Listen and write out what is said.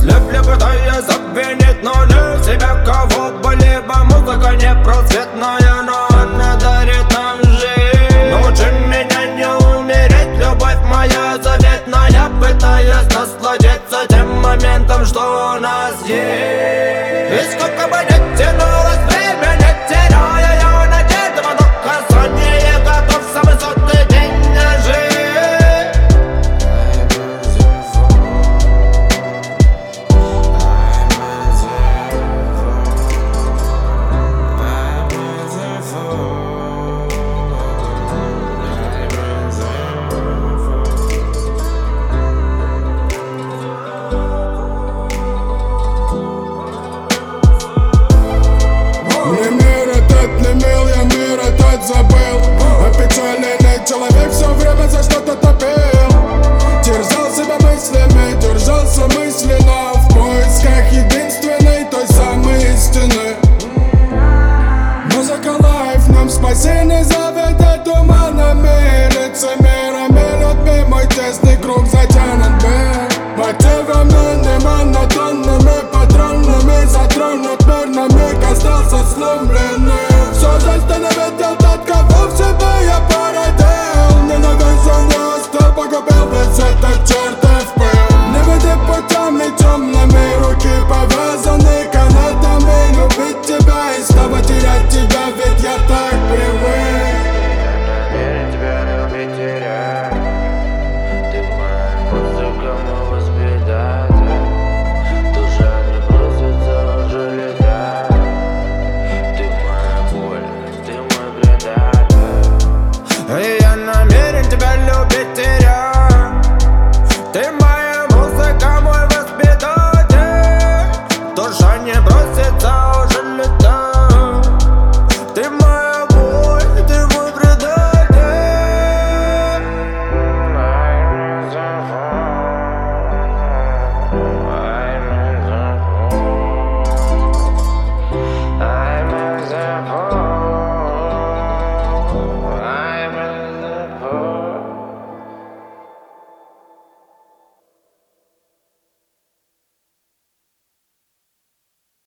Люблю, пытаясь обвинить, но не себя кого-либо. Музыка непросветная, но она дарит нам жизнь. Научи меня не умереть, любовь моя заветная, пытаясь насладиться тем моментом, что у нас есть. И сколько бы ни тянулось время, не теряя я надежды, в одно касание готов самый сотый день жить. Мне мир этот не мил, я мир этот забыл. Опечаленный человек все время за что-то топил. Терзал себя мыслями, держался мысленно в поисках единственной, той самой истины. Музыка лайф, в нем спасение заведет туманами, лицемерами, людьми мой тесный круг затянут бы. Мотивами не монотонными, патронными, затронут мир, на миг остался сломлен.